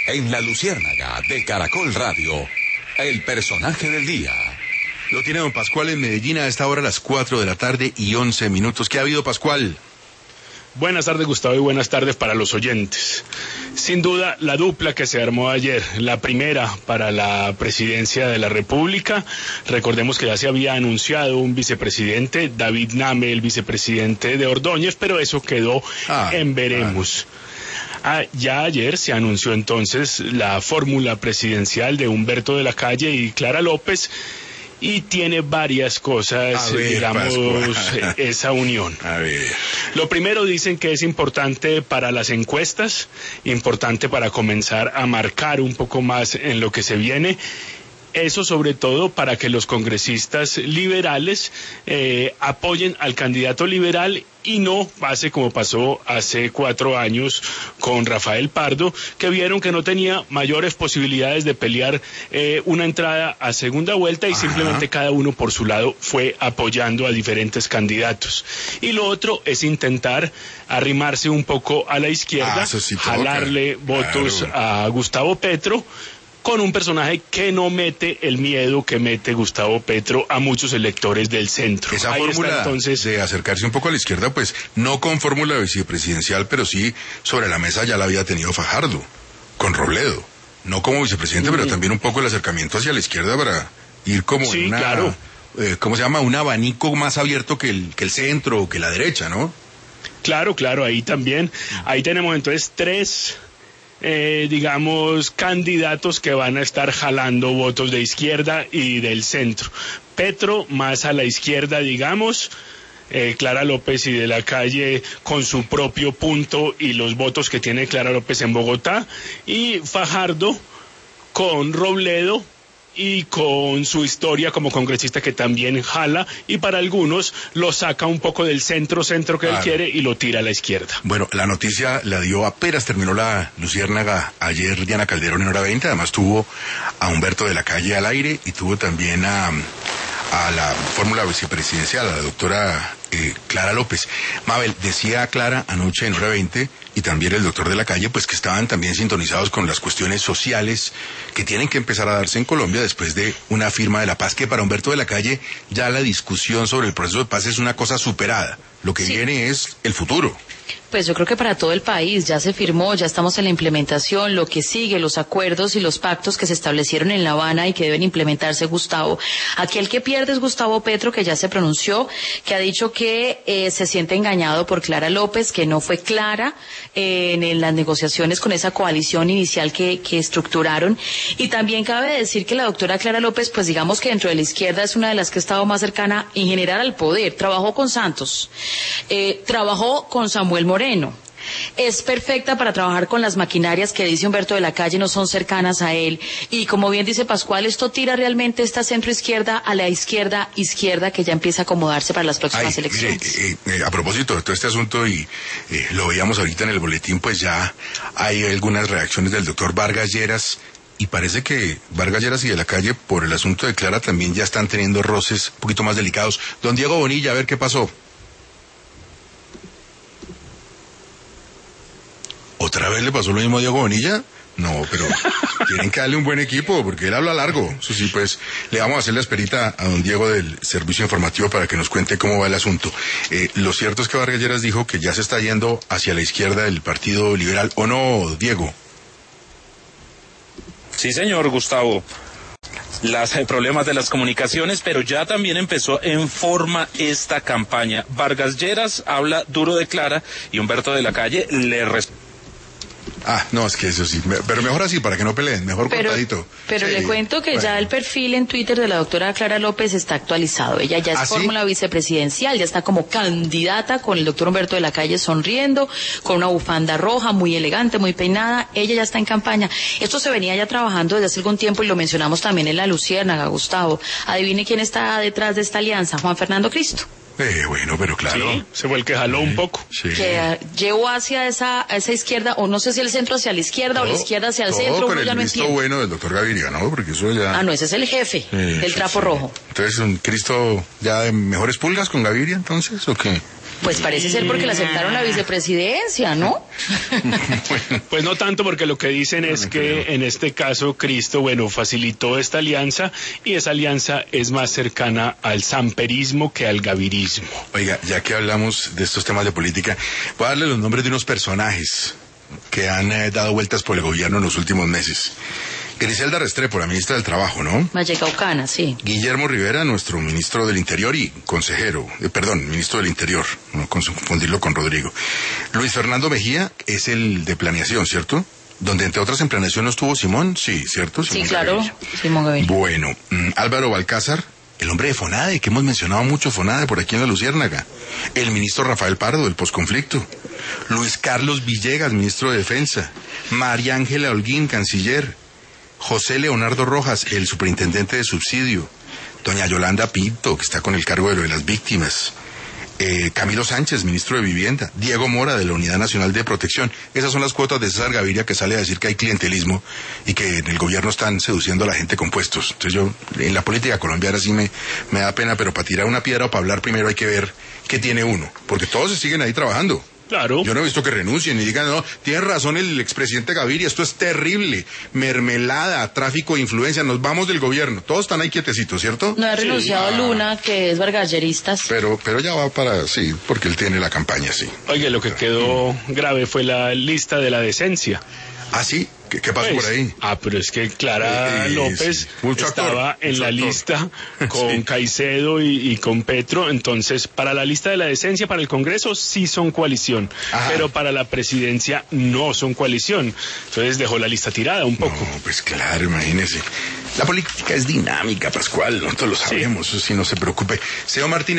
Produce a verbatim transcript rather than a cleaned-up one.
En La Luciérnaga de Caracol Radio, el personaje del día. Lo tiene don Pascual en Medellín a esta hora, a las cuatro de la tarde y once minutos. ¿Qué ha habido, Pascual? Buenas tardes, Gustavo, y buenas tardes para los oyentes. Sin duda, la dupla que se armó ayer, la primera para la presidencia de la República. Recordemos que ya se había anunciado un vicepresidente, David Name, el vicepresidente de Ordóñez, pero eso quedó ah, en veremos. Ah. Ah, ya ayer se anunció entonces la fórmula presidencial de Humberto de la Calle y Clara López, y tiene varias cosas, ver, digamos, Pascual. Esa unión. A ver. Lo primero, dicen que es importante para las encuestas, importante para comenzar a marcar un poco más en lo que se viene. Eso sobre todo para que los congresistas liberales eh, apoyen al candidato liberal y no pase como pasó hace cuatro años con Rafael Pardo, que vieron que no tenía mayores posibilidades de pelear eh, una entrada a segunda vuelta y Ajá. simplemente cada uno por su lado fue apoyando a diferentes candidatos. Y lo otro es intentar arrimarse un poco a la izquierda, ah, sí jalarle votos claro. a Gustavo Petro, con un personaje que no mete el miedo que mete Gustavo Petro a muchos electores del centro. Esa Ahí fórmula está, entonces, de acercarse un poco a la izquierda, pues no con fórmula vicepresidencial, pero sí sobre la mesa ya la había tenido Fajardo, con Robledo. No como vicepresidente, mm. pero también un poco el acercamiento hacia la izquierda para ir como sí, en una, claro. eh, ¿cómo se llama? Un abanico más abierto que el, que el centro o que la derecha, ¿no? Claro, claro, ahí también. Ahí tenemos entonces tres... Eh, digamos, candidatos que van a estar jalando votos de izquierda y del centro. Petro más a la izquierda, digamos, eh, Clara López y de la Calle con su propio punto y los votos que tiene Clara López en Bogotá, y Fajardo con Robledo y con su historia como congresista que también jala, y para algunos lo saca un poco del centro-centro que claro. él quiere y lo tira a la izquierda. Bueno, la noticia la dio apenas terminó la Luciérnaga ayer Diana Calderón en hora veinte, además tuvo a Humberto de la Calle al aire y tuvo también a, a la fórmula vicepresidencial, a la doctora eh, Clara López. Mabel, decía Clara anoche en hora veinte, y también el doctor de la Calle, pues que estaban también sintonizados con las cuestiones sociales que tienen que empezar a darse en Colombia después de una firma de la paz, que para Humberto de la Calle ya la discusión sobre el proceso de paz es una cosa superada. Lo que sí. viene es el futuro. Pues yo creo que para todo el país ya se firmó, ya estamos en la implementación, lo que sigue, los acuerdos y los pactos que se establecieron en La Habana y que deben implementarse, Gustavo. Aquí el que pierde es Gustavo Petro, que ya se pronunció, que ha dicho que eh, se siente engañado por Clara López, que no fue clara eh, en, en las negociaciones con esa coalición inicial que, que estructuraron. Y también cabe decir que la doctora Clara López, pues digamos que dentro de la izquierda es una de las que ha estado más cercana en general al poder. Trabajó con Santos, eh, trabajó con Samuel Moreno. Moreno. Es perfecta para trabajar con las maquinarias que dice Humberto de la Calle, no son cercanas a él. Y como bien dice Pascual, esto tira realmente esta centro-izquierda a la izquierda-izquierda que ya empieza a acomodarse para las próximas Ay, elecciones. Mire, eh, eh, a propósito de todo este asunto, y eh, lo veíamos ahorita en el boletín, pues ya hay algunas reacciones del doctor Vargas Lleras. Y parece que Vargas Lleras y de la Calle, por el asunto de Clara, también ya están teniendo roces un poquito más delicados. Don Diego Bonilla, a ver qué pasó. ¿Otra vez le pasó lo mismo a Diego Bonilla? No, pero tienen que darle un buen equipo, porque él habla largo. Eso sí, pues, le vamos a hacer la esperita a don Diego del Servicio Informativo para que nos cuente cómo va el asunto. Eh, lo cierto es que Vargas Lleras dijo que ya se está yendo hacia la izquierda del Partido Liberal, ¿o no, Diego? Sí, señor Gustavo. Los eh, problemas de las comunicaciones, pero ya también empezó en forma esta campaña. Vargas Lleras habla duro de Clara y Humberto de la Calle le responde. Ah, no, es que eso sí, pero mejor así, para que no peleen, mejor pero, cortadito. Pero sí, le cuento que bueno. ya el perfil en Twitter de la doctora Clara López está actualizado. Ella ya es ¿Ah, fórmula sí? vicepresidencial, ya está como candidata con el doctor Humberto de la Calle sonriendo, con una bufanda roja, muy elegante, muy peinada. Ella ya está en campaña. Esto se venía ya trabajando desde hace algún tiempo y lo mencionamos también en La Luciérnaga, Gustavo. Adivine quién está detrás de esta alianza, Juan Fernando Cristo. Eh, bueno, pero claro. Sí, se fue el que jaló sí, un poco. Sí. Que uh, llevó hacia esa, esa izquierda, o no sé si el centro hacia la izquierda todo, o la izquierda hacia el centro, con uno el ya no visto entiende. bueno del doctor Gaviria, ¿no? Porque eso ya... Ah, no, ese es el jefe sí, del sí, trapo sí. rojo. Entonces, ¿un Cristo ya de mejores pulgas con Gaviria, entonces, o qué? Pues parece ser porque le aceptaron la vicepresidencia, ¿no? Bueno, pues no tanto, porque lo que dicen es que en este caso Cristo, bueno, facilitó esta alianza y esa alianza es más cercana al samperismo que al gavirismo. Oiga, ya que hablamos de estos temas de política, voy a darle los nombres de unos personajes que han eh, dado vueltas por el gobierno en los últimos meses. Griselda Restrepo, la ministra del Trabajo, ¿no? Vallecaucana, sí. Guillermo Rivera, nuestro ministro del Interior y consejero, eh, perdón, ministro del Interior, no confundirlo con Rodrigo. Luis Fernando Mejía es el de Planeación, ¿cierto? Donde entre otras en Planeación no estuvo Simón, sí, ¿cierto? Simón sí, claro, Gaviria. Simón Gaviria. Bueno, mm, Álvaro Balcázar, el hombre de FONADE, que hemos mencionado mucho FONADE por aquí en la Luciérnaga. El ministro Rafael Pardo, del posconflicto. Luis Carlos Villegas, ministro de Defensa. María Ángela Holguín, canciller. José Leonardo Rojas, el superintendente de subsidio. Doña Yolanda Pinto, que está con el cargo de lo de las víctimas. Eh, Camilo Sánchez, ministro de Vivienda. Diego Mora, de la Unidad Nacional de Protección. Esas son las cuotas de César Gaviria, que sale a decir que hay clientelismo y que en el gobierno están seduciendo a la gente con puestos. Entonces yo, en la política colombiana sí me, me da pena, pero para tirar una piedra o para hablar primero hay que ver qué tiene uno. Porque todos se siguen ahí trabajando. Claro. Yo no he visto que renuncien y digan, no, tiene razón el expresidente Gaviria, esto es terrible, mermelada, tráfico de influencia, nos vamos del gobierno. Todos están ahí quietecitos, ¿cierto? No ha renunciado Sí. Luna, que es vargalleristas. Pero, pero ya va para, sí, porque él tiene la campaña, sí. Oye, lo que quedó grave fue la lista de la decencia. Ah, sí, ¿qué, qué pasó Pues, por ahí? Ah, pero es que Clara Eh, López sí. Mucho estaba actor, en mucho la actor. lista con Sí. Caicedo y, y con Petro. Entonces, para la lista de la decencia, para el Congreso sí son coalición, Ajá. pero para la presidencia no son coalición. Entonces dejó la lista tirada un poco. No, pues claro, imagínese. La política es dinámica, Pascual, nosotros lo sabemos, eso sí, no se preocupe. Señor Martínez.